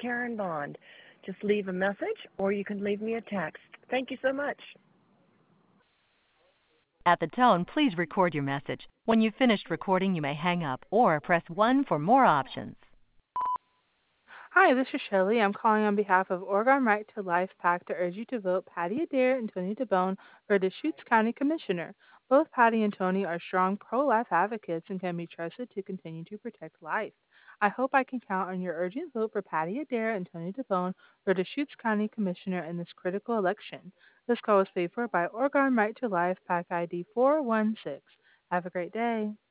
Karen Bond. Just leave a message or you can leave me a text. Thank you so much. At the tone, please record your message. When you've finished recording, you may hang up or press 1 for more options. Hi, this is Shelley. I'm calling on behalf of Oregon Right to Life PAC to urge you to vote Patty Adair and Tony DeBone for Deschutes County Commissioner. Both Patty and Tony are strong pro-life advocates and can be trusted to continue to protect life. I hope I can count on your urgent vote for Patty Adair and Tony DeBone for Deschutes County Commissioner in this critical election. This call was paid for by Oregon Right to Life PAC ID 416. Have a great day.